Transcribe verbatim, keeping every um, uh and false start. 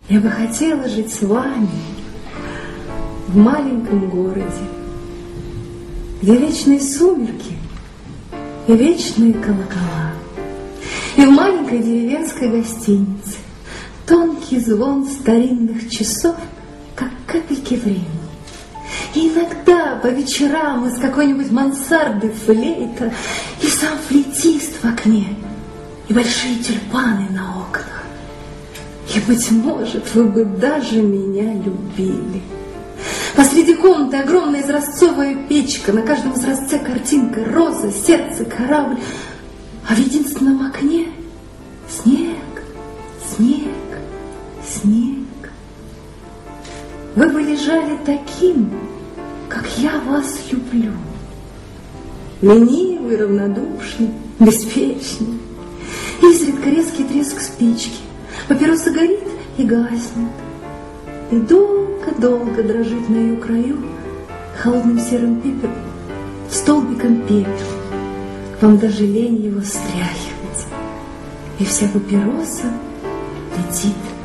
Я бы хотела жить с вами в маленьком городе, где вечные сумерки и вечные колокола, и в маленькой деревенской гостинице тонкий звон старинных часов, как капельки времени. И иногда по вечерам из какой-нибудь мансарды флейта, и сам флейтист в окне, и большие тюльпаны на окнах. И, быть может, вы бы даже меня любили. Посреди комнаты огромная изразцовая печка, на каждом изразце картинка, роза, сердце, корабль, а в единственном окне снег, снег, снег. Вы бы лежали таким, как я вас люблю, ленивый, равнодушный, беспечный. Изредка резкий треск спички, папироса горит и гаснет, и долго-долго дрожит на ее краю холодным серым пепелом, столбиком пепел. Вам даже лень его стряхивать, и вся папироса летит